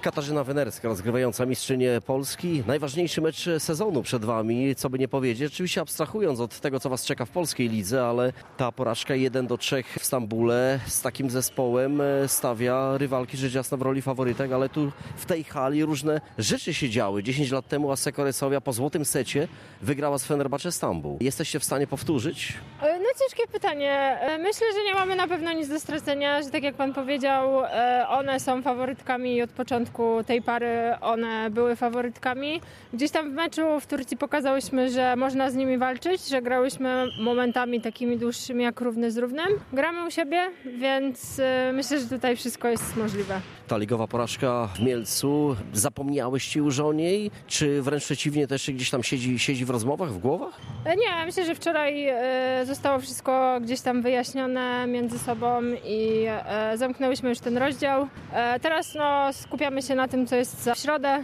Katarzyna Wenerska, rozgrywająca mistrzynię Polski. Najważniejszy mecz sezonu przed wami, co by nie powiedzieć. Oczywiście abstrahując od tego, co was czeka w polskiej lidze, ale ta porażka 1-3 w Stambule z takim zespołem stawia rywalki rzecz jasna w roli faworytek, ale tu w tej hali różne rzeczy się działy. 10 lat temu Asseco Resovia po złotym secie wygrała z Fenerbahce Stambuł. Jesteście w stanie powtórzyć? No ciężkie pytanie. Myślę, że nie mamy na pewno nic do stracenia, że tak jak pan powiedział, one są faworytkami i od początku tej pary one były faworytkami. Gdzieś tam w meczu w Turcji pokazałyśmy, że można z nimi walczyć, że grałyśmy momentami takimi dłuższymi jak równy z równym. Gramy u siebie, więc myślę, że tutaj wszystko jest możliwe. Ta ligowa porażka w Mielcu, zapomniałyście już o niej? Czy wręcz przeciwnie, też gdzieś tam siedzi w rozmowach, w głowach? Nie, myślę, że wczoraj zostało wszystko gdzieś tam wyjaśnione między sobą i zamknęłyśmy już ten rozdział. Teraz skupiamy się na tym, co jest w środę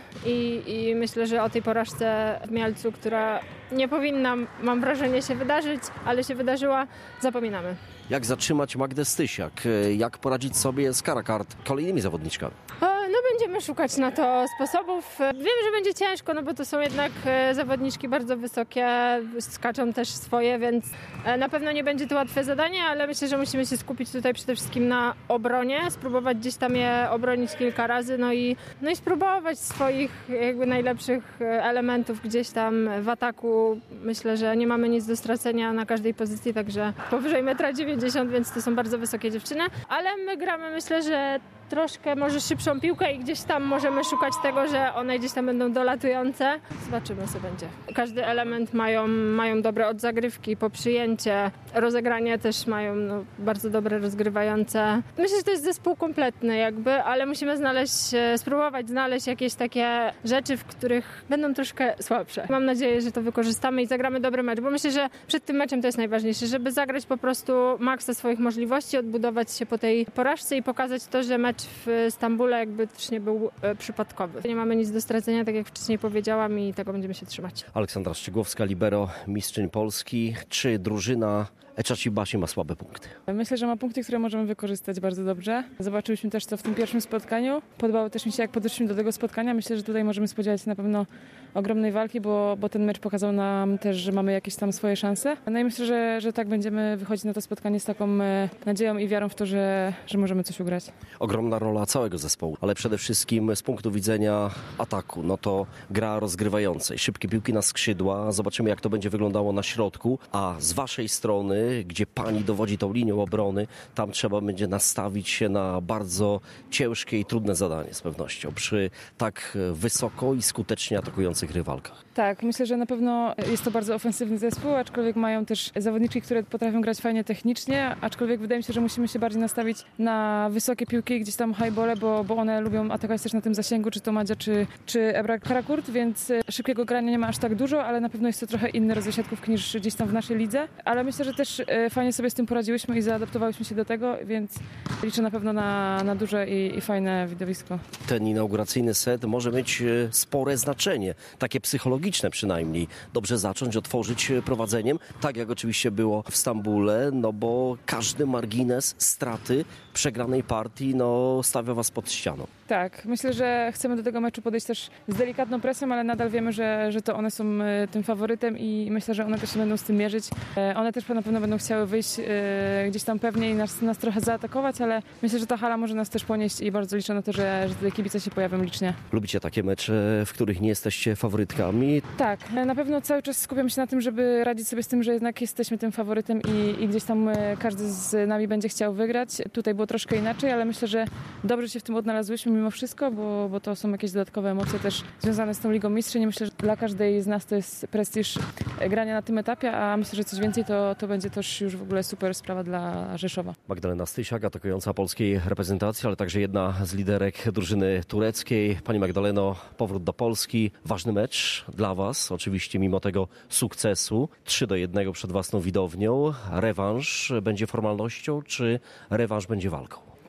i myślę, że o tej porażce w Mielcu, która nie powinna, mam wrażenie, się wydarzyć, ale się wydarzyła, zapominamy. Jak zatrzymać Magdę Stysiak? Jak poradzić sobie z Karakart, kolejnymi zawodniczkami? Będziemy szukać na to sposobów. Wiem, że będzie ciężko, bo to są jednak zawodniczki bardzo wysokie, skaczą też swoje, więc na pewno nie będzie to łatwe zadanie, ale myślę, że musimy się skupić tutaj przede wszystkim na obronie, spróbować gdzieś tam je obronić kilka razy, no i spróbować swoich jakby najlepszych elementów gdzieś tam w ataku. Myślę, że nie mamy nic do stracenia na każdej pozycji, także powyżej 1,90 m, więc to są bardzo wysokie dziewczyny, ale my gramy, myślę, że troszkę może szybszą piłkę i gdzieś tam możemy szukać tego, że one gdzieś tam będą dolatujące. Zobaczymy, co będzie. Każdy element mają dobre odzagrywki, po przyjęcie, rozegranie też mają bardzo dobre rozgrywające. Myślę, że to jest zespół kompletny jakby, ale musimy spróbować znaleźć jakieś takie rzeczy, w których będą troszkę słabsze. Mam nadzieję, że to wykorzystamy i zagramy dobry mecz, bo myślę, że przed tym meczem to jest najważniejsze, żeby zagrać po prostu maksa swoich możliwości, odbudować się po tej porażce i pokazać to, że mecz w Stambule jakby też nie był przypadkowy. Nie mamy nic do stracenia, tak jak wcześniej powiedziałam, i tego będziemy się trzymać. Aleksandra Szczygłowska, libero, mistrzyń Polski. Czy drużyna Eczacibasi ma słabe punkty? Myślę, że ma punkty, które możemy wykorzystać bardzo dobrze. Zobaczyliśmy też to w tym pierwszym spotkaniu. Podobało też mi się, jak podeszliśmy do tego spotkania. Myślę, że tutaj możemy spodziewać się na pewno ogromnej walki, bo ten mecz pokazał nam też, że mamy jakieś tam swoje szanse. No i myślę, że tak będziemy wychodzić na to spotkanie z taką nadzieją i wiarą w to, że możemy coś ugrać. Ogromna rola całego zespołu, ale przede wszystkim z punktu widzenia ataku, to gra rozgrywającej. Szybkie piłki na skrzydła, zobaczymy, jak to będzie wyglądało na środku, a z waszej strony, gdzie pani dowodzi tą linią obrony, tam trzeba będzie nastawić się na bardzo ciężkie i trudne zadanie z pewnością przy tak wysoko i skutecznie atakujących rywalkach. Tak, myślę, że na pewno jest to bardzo ofensywny zespół, aczkolwiek mają też zawodniczki, które potrafią grać fajnie technicznie, aczkolwiek wydaje mi się, że musimy się bardziej nastawić na wysokie piłki, gdzieś tam highbole, bo one lubią atakować też na tym zasięgu, czy to Madzia, czy Ebra Karakurt, więc szybkiego grania nie ma aż tak dużo, ale na pewno jest to trochę inny rodzaj siatkówki niż gdzieś tam w naszej lidze, ale myślę, że też fajnie sobie z tym poradziłyśmy i zaadaptowałyśmy się do tego, więc liczę na pewno na duże i fajne widowisko. Ten inauguracyjny set może mieć spore znaczenie, takie psychologiczne przynajmniej. Dobrze zacząć, otworzyć prowadzeniem, tak jak oczywiście było w Stambule, bo każdy margines straty przegranej partii stawia was pod ścianą. Tak, myślę, że chcemy do tego meczu podejść też z delikatną presją, ale nadal wiemy, że to one są tym faworytem i myślę, że one też się będą z tym mierzyć. One też na pewno będą chciały wyjść gdzieś tam pewnie i nas trochę zaatakować, ale myślę, że ta hala może nas też ponieść i bardzo liczę na to, że te kibice się pojawią licznie. Lubicie takie mecze, w których nie jesteście faworytkami? Tak, na pewno cały czas skupiam się na tym, żeby radzić sobie z tym, że jednak jesteśmy tym faworytem i gdzieś tam każdy z nami będzie chciał wygrać. Tutaj było troszkę inaczej, ale myślę, że dobrze się w tym odnalazłyśmy mimo wszystko, bo to są jakieś dodatkowe emocje też związane z tą Ligą Mistrzyń. Myślę, że dla każdej z nas to jest prestiż grania na tym etapie, a myślę, że coś więcej to będzie też już w ogóle super sprawa dla Rzeszowa. Magdalena Stysiak, atakująca polskiej reprezentacji, ale także jedna z liderek drużyny tureckiej. Pani Magdaleno, powrót do Polski. Ważny mecz dla was, oczywiście mimo tego sukcesu. 3-1 przed własną widownią. Rewanż będzie formalnością, czy rewanż będzie walką?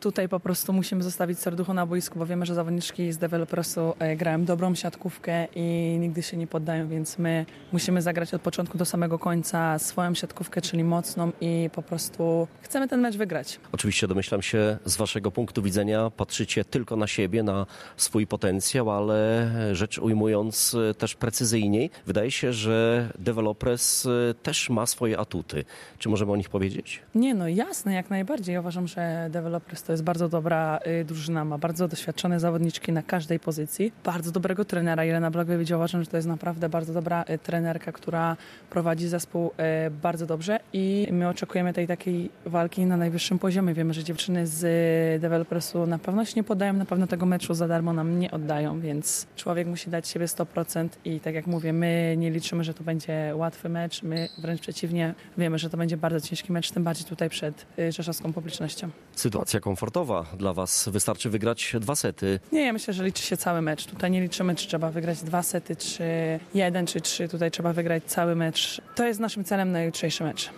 Tutaj po prostu musimy zostawić serducho na boisku, bo wiemy, że zawodniczki z Developersu grają dobrą siatkówkę i nigdy się nie poddają, więc my musimy zagrać od początku do samego końca swoją siatkówkę, czyli mocną i po prostu chcemy ten mecz wygrać. Oczywiście domyślam się, z waszego punktu widzenia patrzycie tylko na siebie, na swój potencjał, ale rzecz ujmując też precyzyjniej, wydaje się, że Developers też ma swoje atuty. Czy możemy o nich powiedzieć? Nie, no jasne, jak najbardziej. Ja uważam, że Developers to jest bardzo dobra drużyna, ma bardzo doświadczone zawodniczki na każdej pozycji, bardzo dobrego trenera. Jelena Blagojewicz, uważam, że to jest naprawdę bardzo dobra trenerka, która prowadzi zespół bardzo dobrze i my oczekujemy tej takiej walki na najwyższym poziomie. Wiemy, że dziewczyny z Developersu na pewno się nie poddają, na pewno tego meczu za darmo nam nie oddają, więc człowiek musi dać siebie 100% i tak jak mówię, my nie liczymy, że to będzie łatwy mecz, my wręcz przeciwnie, wiemy, że to będzie bardzo ciężki mecz, tym bardziej tutaj przed rzeszowską publicznością. Sytuacja komfortowa dla was. Wystarczy wygrać 2 sety. Nie, ja myślę, że liczy się cały mecz. Tutaj nie liczymy, czy trzeba wygrać 2 sety, czy 1, czy 3. Tutaj trzeba wygrać cały mecz. To jest naszym celem na jutrzejszy mecz.